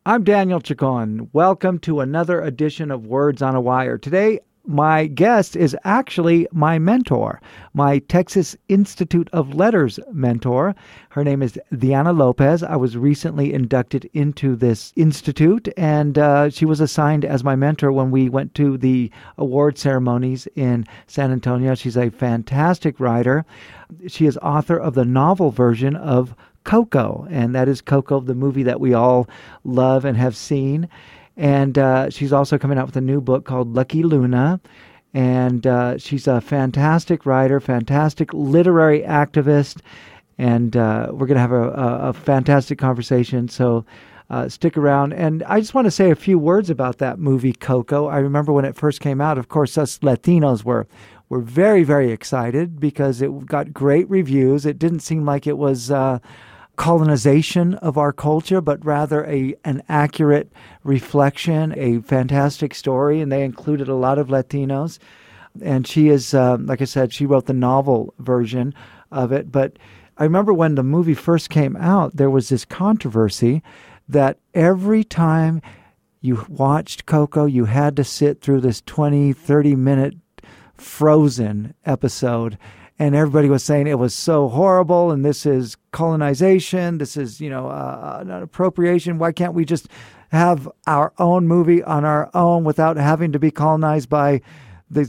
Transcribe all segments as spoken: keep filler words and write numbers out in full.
I'm Daniel Chacon. Welcome to another edition of Words on a Wire. Today, my guest is actually my mentor, my Texas Institute of Letters mentor. Her name is Diana Lopez. I was recently inducted into this institute, and uh, she was assigned as my mentor when we went to the award ceremonies in San Antonio. She's a fantastic writer. She is author of the novel version of Coco, and that is Coco, the movie that we all love and have seen. And uh, she's also coming out with a new book called Lucky Luna. And uh, she's a fantastic writer, fantastic literary activist. And uh, we're going to have a, a, a fantastic conversation. So uh, stick around. And I just want to say a few words about that movie, Coco. I remember when it first came out, of course, us Latinos were were very, very excited because it got great reviews. It didn't seem like it was Uh, colonization of our culture, but rather a an accurate reflection, a fantastic story, and they included a lot of Latinos. And she is, uh, like I said, she wrote the novel version of it. But I remember when the movie first came out, there was this controversy that every time you watched Coco, you had to sit through this twenty, thirty minute Frozen episode. And everybody was saying it was so horrible, and this is colonization, this is, you know, uh, an appropriation. Why can't we just have our own movie on our own without having to be colonized by the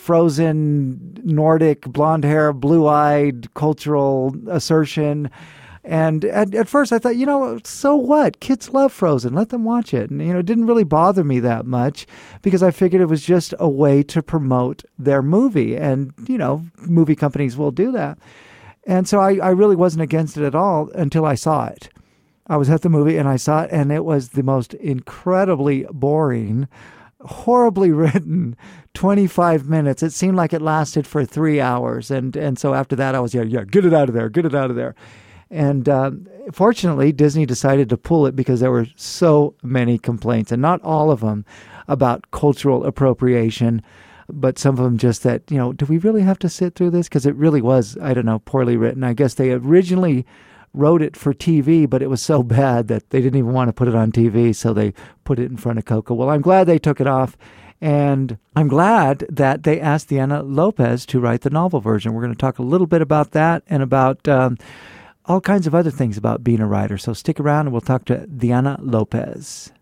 frozen Nordic, blonde hair, blue-eyed cultural assertion? And at, at first I thought, you know, so what? Kids love Frozen. Let them watch it. And, you know, it didn't really bother me that much because I figured it was just a way to promote their movie. And, you know, movie companies will do that. And so I, I really wasn't against it at all until I saw it. I was at the movie and I saw it, and it was the most incredibly boring, horribly written twenty-five minutes. It seemed like it lasted for three hours. And, and so after that, I was, yeah, yeah, get it out of there, get it out of there. And uh, fortunately, Disney decided to pull it because there were so many complaints, and not all of them about cultural appropriation, but some of them just that, you know, do we really have to sit through this? Because it really was, I don't know, poorly written. I guess they originally wrote it for T V, but it was so bad that they didn't even want to put it on T V, so they put it in front of Coco. Well, I'm glad they took it off, and I'm glad that they asked Diana Lopez to write the novel version. We're going to talk a little bit about that and about Um, all kinds of other things about being a writer. So stick around and we'll talk to Diana Lopez.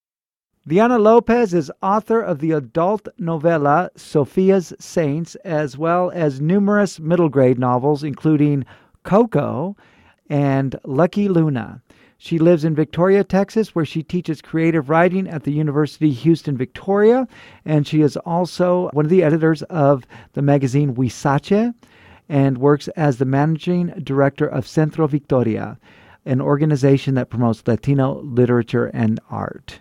Diana Lopez is author of the adult novella Sophia's Saints, as well as numerous middle grade novels, including Coco and Lucky Luna. She lives in Victoria, Texas, where she teaches creative writing at the University Houston, Victoria. And she is also one of the editors of the magazine Huizache, and works as the managing director of Centro Victoria, an organization that promotes Latino literature and art.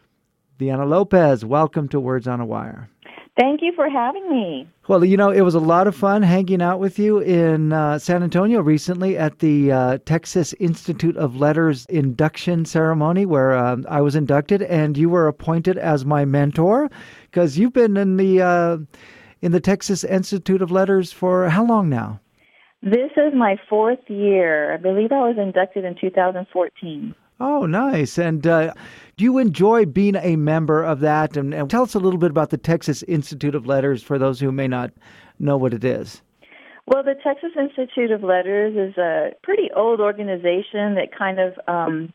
Diana Lopez, welcome to Words on a Wire. Thank you for having me. Well, you know, it was a lot of fun hanging out with you in uh, San Antonio recently at the uh, Texas Institute of Letters induction ceremony where uh, I was inducted, and you were appointed as my mentor because you've been in the uh, in the Texas Institute of Letters for how long now? This is my fourth year. I believe I was inducted in two thousand fourteen. Oh, nice. And uh, do you enjoy being a member of that? And, and tell us a little bit about the Texas Institute of Letters for those who may not know what it is. Well, the Texas Institute of Letters is a pretty old organization that kind of um,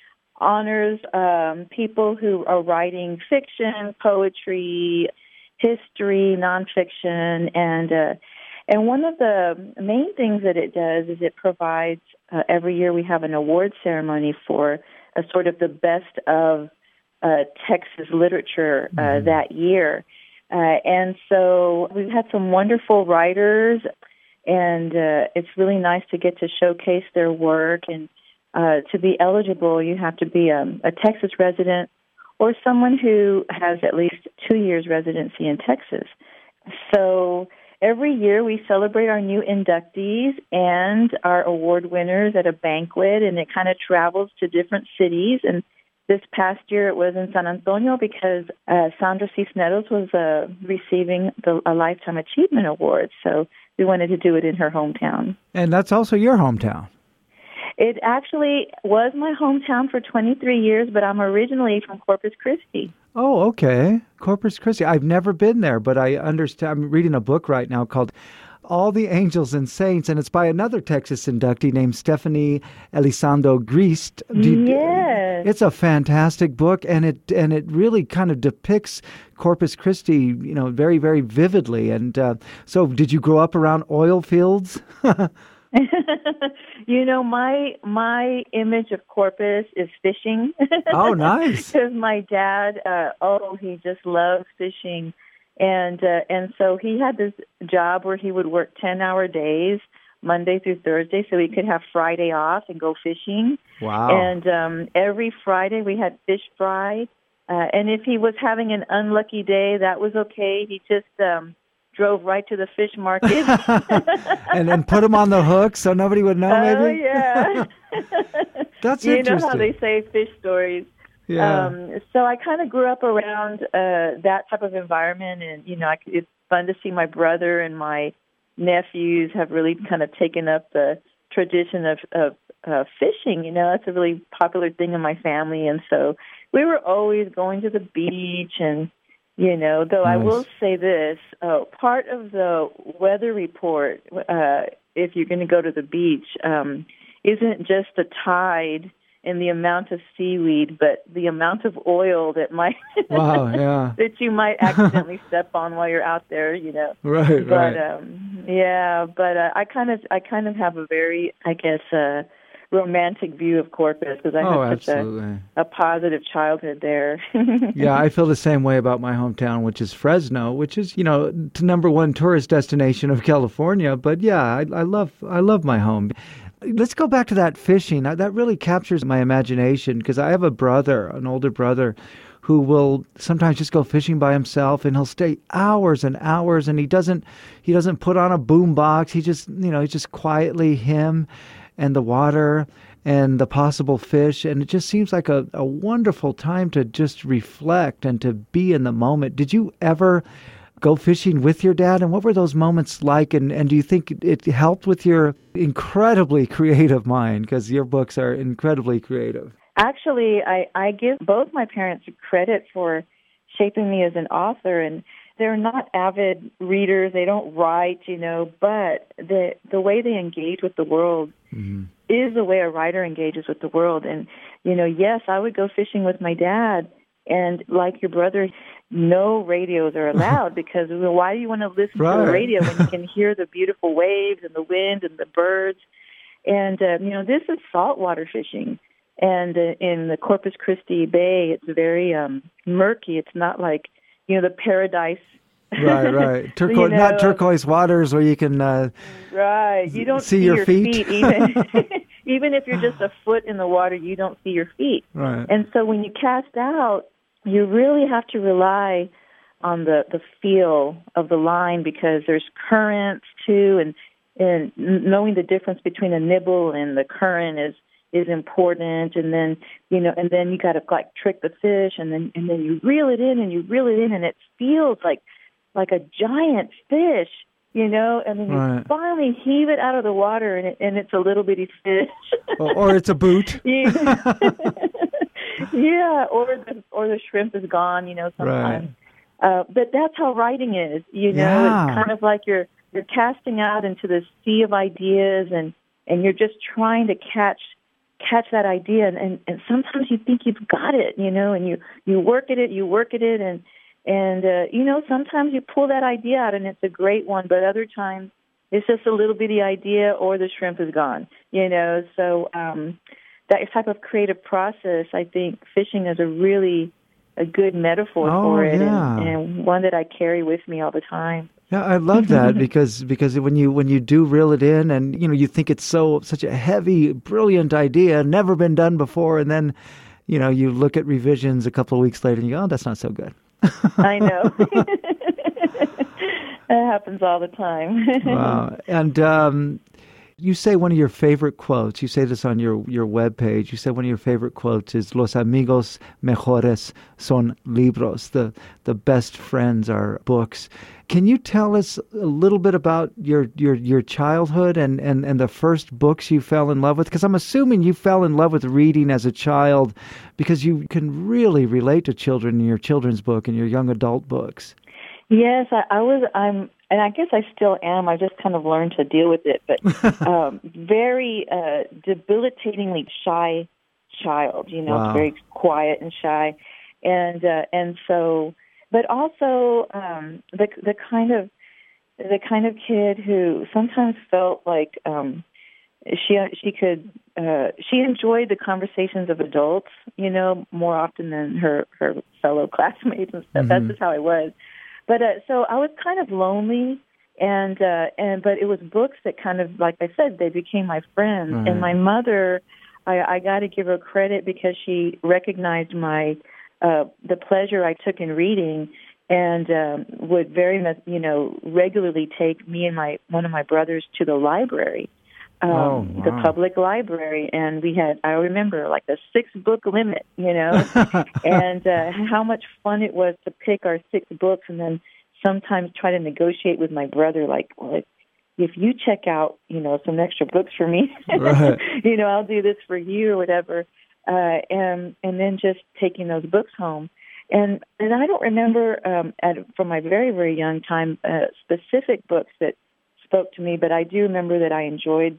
honors um, people who are writing fiction, poetry, history, nonfiction, and uh, and one of the main things that it does is it provides, uh, every year we have an award ceremony for a sort of the best of uh, Texas literature uh, mm-hmm. that year. Uh, and so we've had some wonderful writers, and uh, it's really nice to get to showcase their work. And uh, to be eligible, you have to be a, a Texas resident or someone who has at least two years residency in Texas. So every year we celebrate our new inductees and our award winners at a banquet, and it kind of travels to different cities. And this past year it was in San Antonio because uh, Sandra Cisneros was uh, receiving the, a Lifetime Achievement Award. So we wanted to do it in her hometown. And that's also your hometown. It actually was my hometown for twenty-three years, but I'm originally from Corpus Christi. Oh, okay. Corpus Christi. I've never been there, but I understand. I'm reading a book right now called All the Angels and Saints, and it's by another Texas inductee named Stephanie Elizondo Grist. Yes. It's a fantastic book, and it and it really kind of depicts Corpus Christi, you know, very, very vividly. And uh, so did you grow up around oil fields? You know, my my image of Corpus is fishing. Oh, nice. Because my dad, uh, oh, he just loves fishing. And uh, and so he had this job where he would work ten-hour days, Monday through Thursday, so he could have Friday off and go fishing. Wow. And um, every Friday we had fish fry. Uh, and if he was having an unlucky day, that was okay. He just um, drove right to the fish market. and and put him on the hook so nobody would know, maybe? Oh, yeah. That's you interesting. You know how they say fish stories. Yeah. Um, so I kind of grew up around uh, that type of environment, and, you know, I, it's fun to see my brother and my nephews have really kind of taken up the tradition of, of uh, fishing. You know, that's a really popular thing in my family, and so we were always going to the beach, and, you know, though nice. I will say this, uh, part of the weather report, uh, if you're going to go to the beach, um, isn't just the tide and the amount of seaweed, but the amount of oil that might wow, yeah. that you might accidentally step on while you're out there, you know. Right, but, right. Um, yeah, but uh, I kind of, I kind of have a very, I guess, uh, romantic view of Corpus because I oh, had such a, a positive childhood there. Yeah, I feel the same way about my hometown, which is Fresno, which is, you know, the number one tourist destination of California. But yeah, I, I love, I love my home. Let's go back to that fishing. That really captures my imagination because I have a brother, an older brother, who will sometimes just go fishing by himself, and he'll stay hours and hours, and he doesn't he doesn't put on a boom box. He just, you know, he's just quietly him and the water and the possible fish, and it just seems like a, a wonderful time to just reflect and to be in the moment. Did you ever go fishing with your dad, and what were those moments like, and, and do you think it helped with your incredibly creative mind, because your books are incredibly creative? Actually, I, I give both my parents credit for shaping me as an author, and they're not avid readers, they don't write, you know, but the the way they engage with the world mm-hmm. is the way a writer engages with the world. And, you know, yes, I would go fishing with my dad, and like your brother, no radios are allowed because well, why do you want to listen right. to the radio when you can hear the beautiful waves and the wind and the birds? And, uh, you know, this is saltwater fishing. And uh, in the Corpus Christi Bay, it's very um, murky. It's not like, you know, the paradise. Right, right. Turquoise, you know, not turquoise waters where you can uh, right. You don't see, see your, your feet. feet even. Even if you're just a foot in the water, you don't see your feet. Right. And so when you cast out, you really have to rely on the, the feel of the line because there's currents too, and and knowing the difference between a nibble and the current is is important. And then you know, and then you got to like trick the fish, and then and then you reel it in and you reel it in, and it feels like like a giant fish, you know, and then you right. finally heave it out of the water, and it, and it's a little bitty fish, or, or it's a boot. Yeah. Yeah, or the or the shrimp is gone, you know, sometimes. Right. Uh, but that's how writing is, you know. Yeah. It's kind of like you're you're casting out into the sea of ideas, and, and you're just trying to catch catch that idea. And, and, and sometimes you think you've got it, you know, and you, you work at it, you work at it, and and uh, you know, sometimes you pull that idea out and it's a great one, but other times it's just a little bitty idea, or the shrimp is gone, you know. So. Um, That type of creative process, I think fishing is a really a good metaphor oh, for it, yeah. and, and one that I carry with me all the time. Yeah, I love that because because when you when you do reel it in, and you know you think it's so such a heavy, brilliant idea, never been done before, and then you know you look at revisions a couple of weeks later and you go, oh, that's not so good. I know. That happens all the time. Wow, and. Um, You say one of your favorite quotes, you say this on your, your webpage, you say one of your favorite quotes is, Los amigos mejores son libros. The, the best friends are books. Can you tell us a little bit about your, your, your childhood and, and, and the first books you fell in love with? Because I'm assuming you fell in love with reading as a child because you can really relate to children in your children's book and your young adult books. Yes, I, I was, I'm, and I guess I still am. I just kind of learned to deal with it, but um, very uh, debilitatingly shy child, you know, Wow. very quiet and shy. And, uh, and so, but also um, the, the kind of, the kind of kid who sometimes felt like um, she, she could, uh, she enjoyed the conversations of adults, you know, more often than her, her fellow classmates and stuff. Mm-hmm. That's just how I was. But uh, so I was kind of lonely, and uh, and but it was books that kind of, like I said, they became my friends. Mm-hmm. And my mother, I, I got to give her credit because she recognized my uh, the pleasure I took in reading, and um, would very much, you know, regularly take me and my one of my brothers to the library, um, oh, wow. the public library, and we had, I remember, like a six book limit, you know, and uh, how much fun it was to pick our six books and then sometimes try to negotiate with my brother, like, well, if, if you check out, you know, some extra books for me, right. you know, I'll do this for you or whatever, uh, and and then just taking those books home. And and I don't remember um, at, from my very, very young time uh, specific books that spoke to me, but I do remember that I enjoyed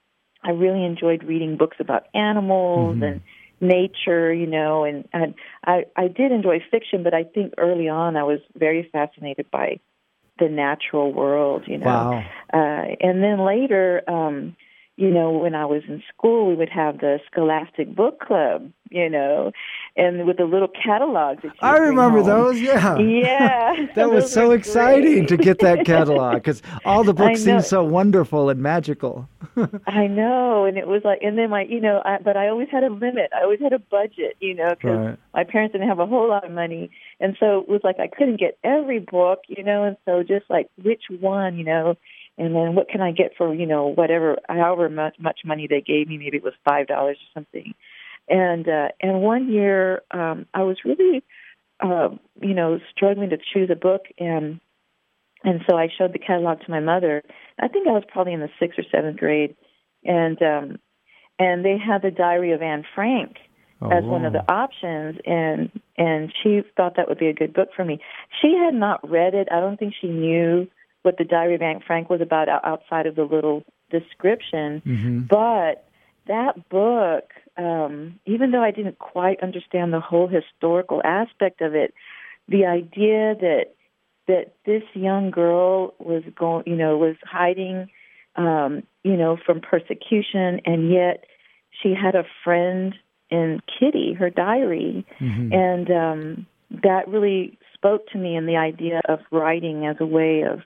I really enjoyed reading books about animals mm-hmm. and nature, you know, and, and I, I did enjoy fiction, but I think early on I was very fascinated by the natural world, you know. Wow. Uh, and then later, um, you know, when I was in school, we would have the Scholastic Book Club, you know, and with the little catalogs. That you I remember home. those, yeah. Yeah. That was so exciting great. to get that catalog because all the books seem so wonderful and magical. I know, and it was like, and then my, you know, I, but I always had a limit. I always had a budget, you know, because right. my parents didn't have a whole lot of money. And so it was like I couldn't get every book, you know, and so just like which one, you know, and then what can I get for, you know, whatever, however much, much money they gave me, maybe it was five dollars or something. And uh, and one year um, I was really, uh, you know, struggling to choose a book, and and so I showed the catalog to my mother. I think I was probably in the sixth or seventh grade, and um, and they had the Diary of Anne Frank oh, as one of the options, and and she thought that would be a good book for me. She had not read it. I don't think she knew what the Diary of Anne Frank was about outside of the little description, mm-hmm. but that book, um, even though I didn't quite understand the whole historical aspect of it, the idea that that this young girl was going, you know, was hiding, um, you know, from persecution, and yet she had a friend in Kitty, her diary, mm-hmm. and um, that really spoke to me in the idea of writing as a way of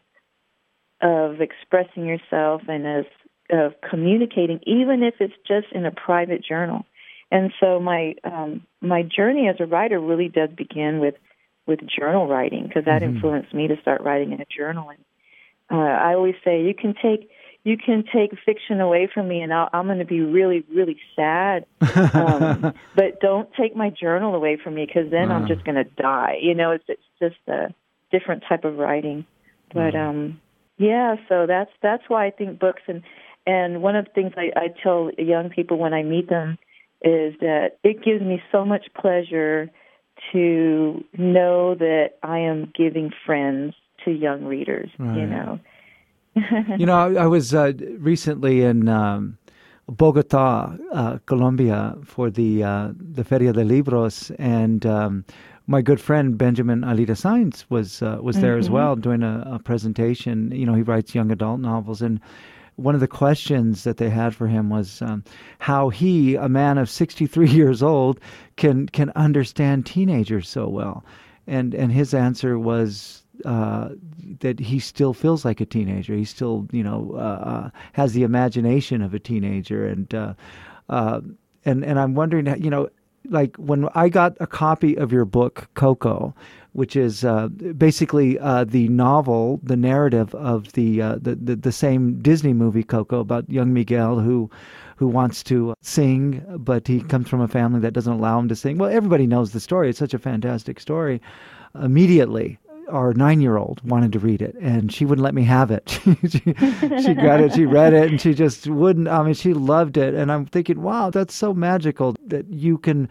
of expressing yourself and as of communicating, even if it's just in a private journal. And so my um, my journey as a writer really does begin with, with journal writing, because that mm-hmm. influenced me to start writing in a journal. And uh, I always say you can take you can take fiction away from me, and I'll, I'm going to be really really sad. Um, but don't take my journal away from me, because then wow. I'm just going to die. You know, it's it's just a different type of writing. But wow. um, yeah, so that's that's why I think books and And one of the things I, I tell young people when I meet them is that it gives me so much pleasure to know that I am giving friends to young readers, right. you know. You know, I, I was uh, recently in um, Bogota, uh, Colombia, for the uh, the Feria de Libros, and um, my good friend Benjamin Alida Sainz was uh, was there mm-hmm. as well doing a, a presentation. You know, he writes young adult novels, and one of the questions that they had for him was um, how he, a man of sixty-three years old, can can understand teenagers so well. And and his answer was uh, that he still feels like a teenager. He still, you know, uh, uh, has the imagination of a teenager. And uh, uh, and and I'm wondering, you know, like when I got a copy of your book, Coco, which is uh, basically uh, the novel, the narrative of the, uh, the the the same Disney movie Coco about young Miguel who who wants to sing, but he comes from a family that doesn't allow him to sing. Well, everybody knows the story. It's such a fantastic story. Immediately, our nine-year-old wanted to read it, and she wouldn't let me have it. she, she got it, she read it, and she just wouldn't. I mean, she loved it, and I'm thinking, wow, that's so magical that you can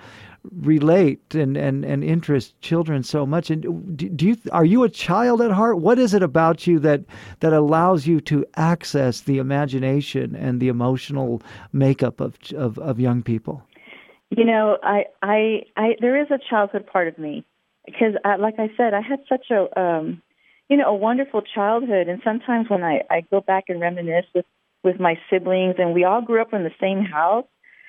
relate and, and, and interest children so much. And do, do you are you a child at heart? What is it about you that that allows you to access the imagination and the emotional makeup of of, of young people? You know, I, I, I, there is a childhood part of me because, I, like I said, I had such a, um, you know, a wonderful childhood. And sometimes when I, I go back and reminisce with, with my siblings, and we all grew up in the same house,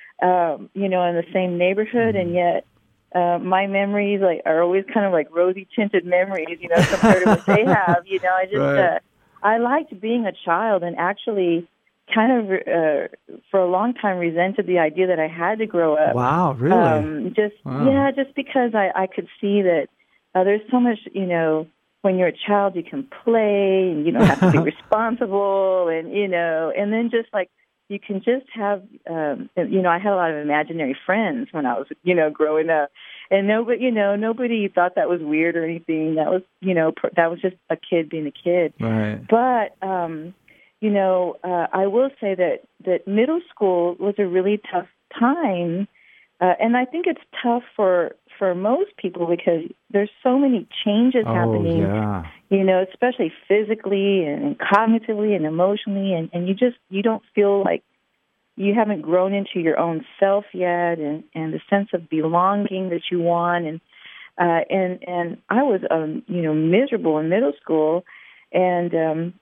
um, you know, in the same neighborhood, and yet uh, my memories like are always kind of like rosy tinted memories, you know, compared to what they have. You know, I just, right. uh, I liked being a child, and actually kind of uh, for a long time resented the idea that I had to grow up. Wow, really? Um, just wow. yeah, just because I, I could see that uh, there's so much, you know, when you're a child you can play and you don't have to be responsible, and you know, and then just like you can just have, um, you know, I had a lot of imaginary friends when I was, you know, growing up, and nobody, you know, nobody thought that was weird or anything. That was, you know, that was just a kid being a kid. Right. But um, you know, uh, I will say that, that middle school was a really tough time, uh, and I think it's tough for for most people because there's so many changes oh, happening, yeah. you know, especially physically and cognitively and emotionally, and, and you just, you don't feel like you haven't grown into your own self yet, and, and the sense of belonging that you want, and uh, and and I was, um, you know, miserable in middle school, and um,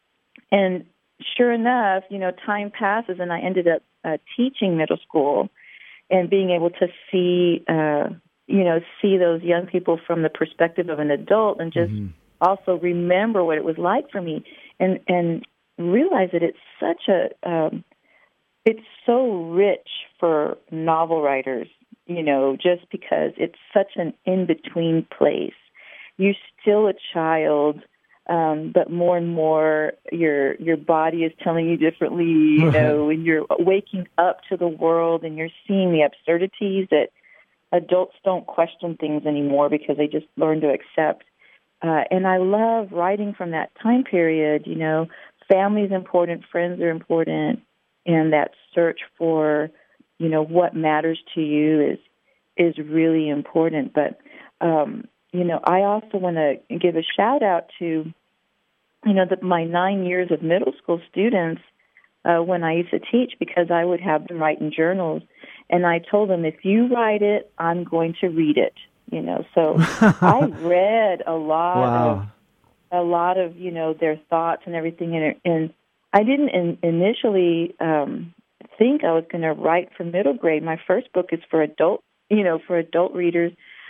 and sure enough, you know, time passes, and I ended up uh, teaching middle school and being able to see, uh, you know, see those young people from the perspective of an adult, and just mm-hmm. also remember what it was like for me, and and realize that it's such a, um, it's so rich for novel writers, you know, just because it's such an in-between place. You're still a child, Um, but more and more, your your body is telling you differently, you know, and you're waking up to the world, and you're seeing the absurdities that adults don't question things anymore because they just learn to accept. Uh, and I love writing from that time period. You know, family is important, friends are important, and that search for, you know, what matters to you is is really important. But um, you know, I also want to give a shout out to, you know, the, my nine years of middle school students uh, when I used to teach, because I would have them write in journals, and I told them, if you write it, I'm going to read it. You know, so I read a lot wow. of a lot of you know their thoughts and everything, and, and I didn't in, initially um, think I was going to write for middle grade. My first book is for adult, you know, for adult readers.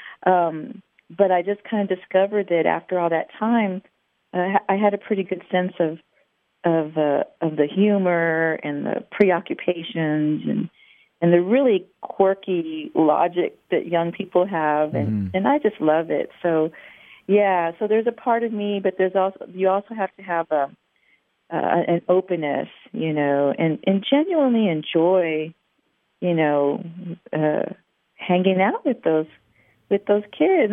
Um, But I just kind of discovered that after all that time, uh, I had a pretty good sense of of uh, of the humor and the preoccupations and and the really quirky logic that young people have, and, mm. and I just love it. So, yeah. So there's a part of me, but there's also you also have to have a uh, an openness, you know, and, and genuinely enjoy, you know, uh, hanging out with those. with those kids.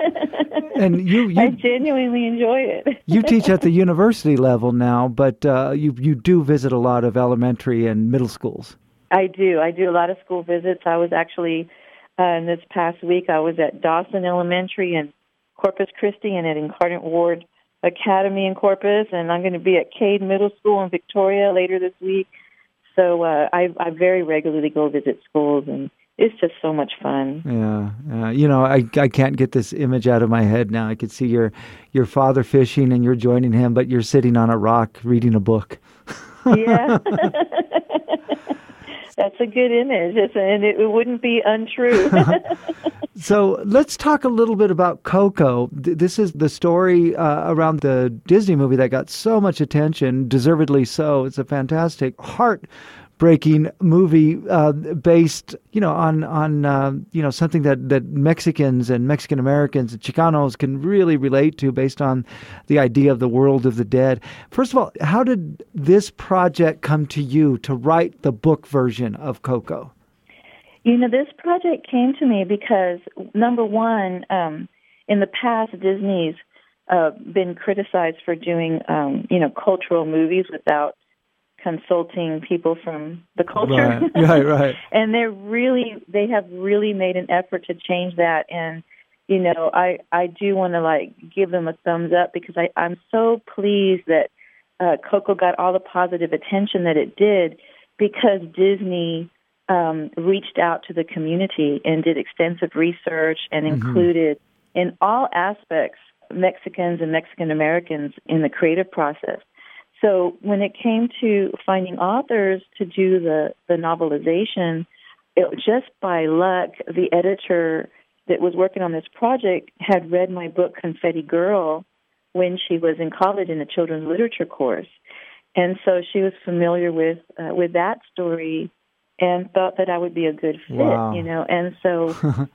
And you, you I genuinely enjoy it. You teach at the university level now, but uh, you you do visit a lot of elementary and middle schools. I do. I do a lot of school visits. I was actually, uh, in this past week, I was at Dawson Elementary in Corpus Christi and at Incarnate Ward Academy in Corpus, and I'm going to be at Cade Middle School in Victoria later this week. So uh, I, I very regularly go visit schools, and it's just so much fun. Yeah, uh, you know, I I can't get this image out of my head now. I could see your your father fishing and you're joining him, but you're sitting on a rock reading a book. Yeah, that's a good image, and it, it wouldn't be untrue. So let's talk a little bit about Coco. This is the story uh, around the Disney movie that got so much attention, deservedly so. It's a fantastic heart breaking movie uh, based, you know, on on uh, you know something that, that Mexicans and Mexican Americans and Chicanos can really relate to, based on the idea of the world of the dead. First of all, how did this project come to you to write the book version of Coco? You know, this project came to me because, number one, um, in the past, Disney's uh, been criticized for doing, um, you know, cultural movies without consulting people from the culture. Right, right, right. And they're really, they have really made an effort to change that. And, you know, I, I do want to, like, give them a thumbs up, because I, I'm so pleased that uh, Coco got all the positive attention that it did, because Disney um, reached out to the community and did extensive research and mm-hmm. included in all aspects Mexicans and Mexican Americans in the creative process. So when it came to finding authors to do the, the novelization, it, just by luck, the editor that was working on this project had read my book, Confetti Girl, when she was in college in a children's literature course. And so she was familiar with uh, with that story and thought that I would be a good fit, wow. you know. And so,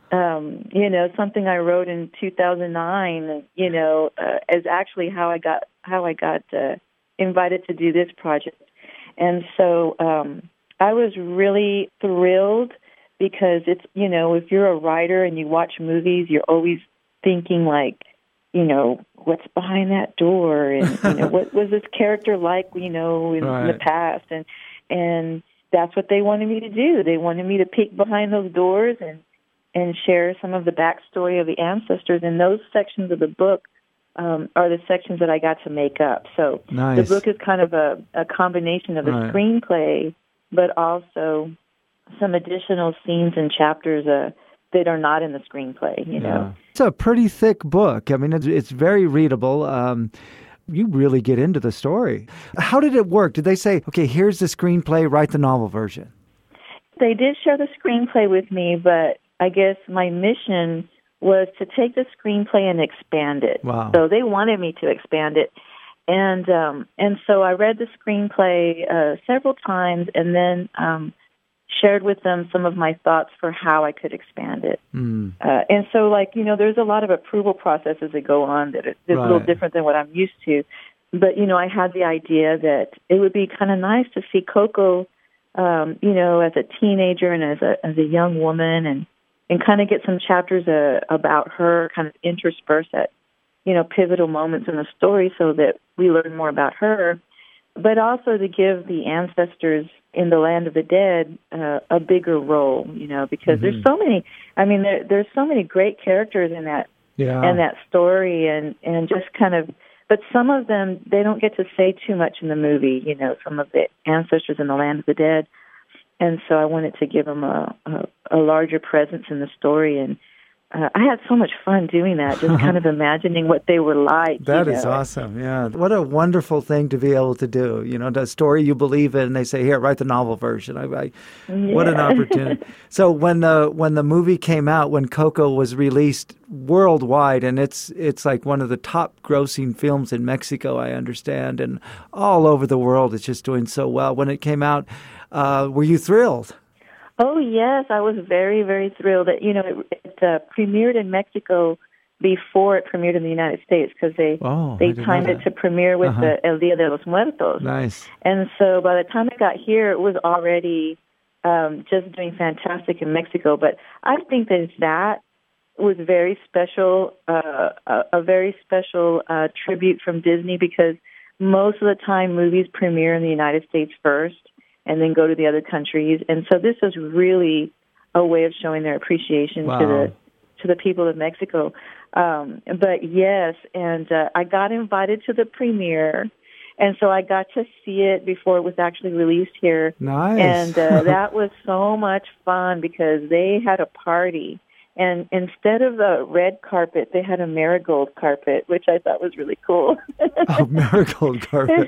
um, you know, something I wrote in two thousand nine, you know, uh, is actually how I got how I got uh, invited to do this project. And so um, I was really thrilled, because it's, you know, if you're a writer and you watch movies, you're always thinking, like, you know, what's behind that door, and, you know, what was this character like, you know, in, right. in the past, and and that's what they wanted me to do. They wanted me to peek behind those doors and and share some of the backstory of the ancestors. And those sections of the book um, are the sections that I got to make up. So nice. The book is kind of a, a combination of a right. screenplay, but also some additional scenes and chapters uh, that are not in the screenplay, you yeah. know. It's a pretty thick book. I mean, it's, it's very readable. Um, you really get into the story. How did it work? Did they say, okay, here's the screenplay, write the novel version? They did share the screenplay with me, but I guess my mission was to take the screenplay and expand it. Wow. So they wanted me to expand it. And um, and so I read the screenplay uh, several times, and then um, shared with them some of my thoughts for how I could expand it. Mm. Uh, and so, like, you know, there's a lot of approval processes that go on that is right. a little different than what I'm used to. But, you know, I had the idea that it would be kind of nice to see Coco, um, you know, as a teenager and as a as a young woman, and, and kind of get some chapters uh, about her kind of interspersed at, you know, pivotal moments in the story, so that we learn more about her, but also to give the ancestors in the land of the dead uh, a bigger role, you know, because mm-hmm. there's so many, I mean, there, there's so many great characters in that, yeah. in that story, and, and just kind of, but some of them, they don't get to say too much in the movie, you know, some of the ancestors in the land of the dead. And so I wanted to give them a, a, a larger presence in the story. And uh, I had so much fun doing that, just kind of imagining what they were like. That you is know? awesome. Yeah. What a wonderful thing to be able to do. You know, the story you believe in, they say, here, write the novel version. I, I, yeah. What an opportunity. So when the, when the movie came out, when Coco was released worldwide, and it's, it's like one of the top grossing films in Mexico, I understand, and all over the world, it's just doing so well. When it came out, uh, were you thrilled? Oh, yes, I was very, very thrilled. That, you know, it, it uh, premiered in Mexico before it premiered in the United States, because they oh, they timed it to premiere with uh-huh. the El Dia de los Muertos. Nice. And so by the time it got here, it was already um, just doing fantastic in Mexico. But I think that that was very special, uh, a, a very special uh, tribute from Disney, because most of the time movies premiere in the United States first and then go to the other countries. And so this was really a way of showing their appreciation wow. to the to the people of Mexico. Um, but yes, and uh, I got invited to the premiere, and so I got to see it before it was actually released here. Nice. And uh, that was so much fun, because they had a party. And instead of the red carpet, they had a marigold carpet, which I thought was really cool. Oh, marigold carpet.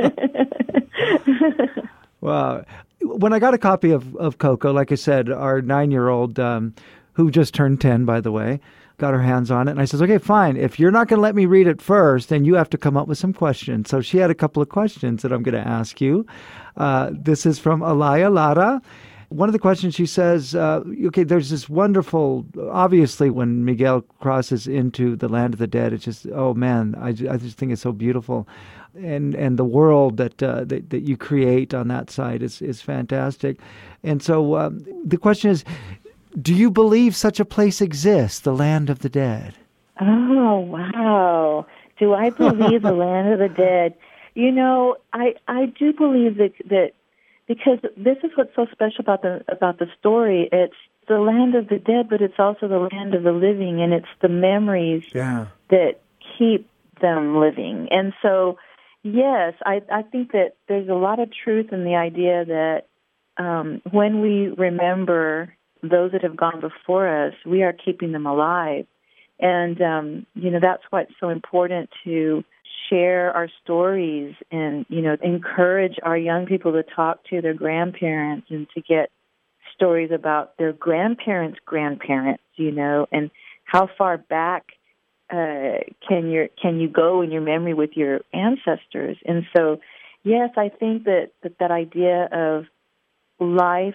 Wow. When I got a copy of, of Coco, like I said, our nine-year-old, um, who just turned ten, by the way, got her hands on it. And I says, okay, fine. If you're not going to let me read it first, then you have to come up with some questions. So she had a couple of questions that I'm going to ask you. Uh, this is from Alaya Lara. One of the questions she says, uh, okay, there's this wonderful, obviously when Miguel crosses into the land of the dead, it's just, oh man, I, I just think it's so beautiful. And and the world that, uh, that that you create on that side is, is fantastic. And so um, the question is, do you believe such a place exists, the land of the dead? Oh, wow. Do I believe the land of the dead? You know, I I do believe that that because this is what's so special about the about the story. It's the land of the dead, but it's also the land of the living, and it's the memories yeah. that keep them living. And so, yes, I, I think that there's a lot of truth in the idea that um, when we remember those that have gone before us, we are keeping them alive. And, um, you know, that's why it's so important to share our stories and, you know, encourage our young people to talk to their grandparents and to get stories about their grandparents' grandparents, you know, and how far back uh, can your can you go in your memory with your ancestors. And so, yes, I think that that, that idea of life,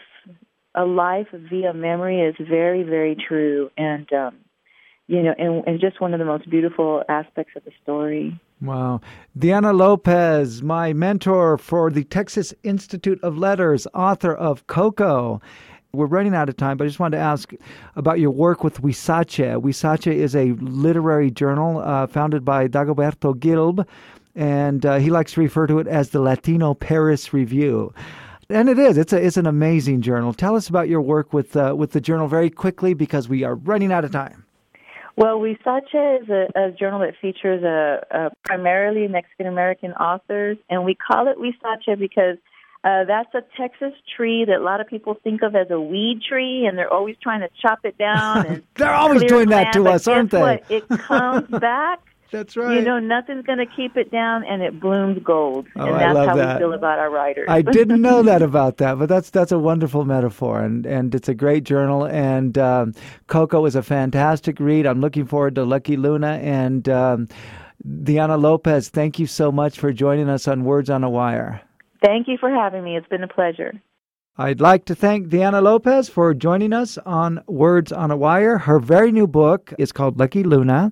a life via memory is very, very true. And, um, you know, and, and just one of the most beautiful aspects of the story. Wow. Diana Lopez, my mentor for the Texas Institute of Letters, author of Coco. We're running out of time, but I just wanted to ask about your work with Huizache. Huizache is a literary journal uh, founded by Dagoberto Gilb, and uh, he likes to refer to it as the Latino Paris Review. And it is. It's a, it's an amazing journal. Tell us about your work with uh, with the journal very quickly because we are running out of time. Well, Huizache is a, a journal that features a, a primarily Mexican-American authors, and we call it Huizache because uh, that's a Texas tree that a lot of people think of as a weed tree, and they're always trying to chop it down. And they're always doing that to us, aren't they? What? It comes back. That's right. You know, nothing's going to keep it down, and it blooms gold. Oh, and I that's love how that. we feel about our writers. I didn't know that about that, but that's that's a wonderful metaphor, and, and it's a great journal. And um, Coco is a fantastic read. I'm looking forward to Lucky Luna. And um, Diana Lopez, thank you so much for joining us on Words on a Wire. Thank you for having me. It's been a pleasure. I'd like to thank Diana Lopez for joining us on Words on a Wire. Her very new book is called Lucky Luna,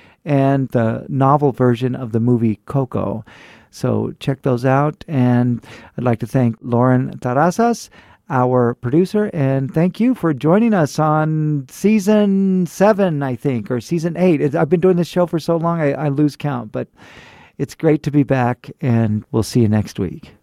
and the novel version of the movie Coco. So check those out. And I'd like to thank Lauren Tarasas, our producer, and thank you for joining us on season seven, I think, or season eight. It, I've been doing this show for so long, I, I lose count, but it's great to be back, and we'll see you next week.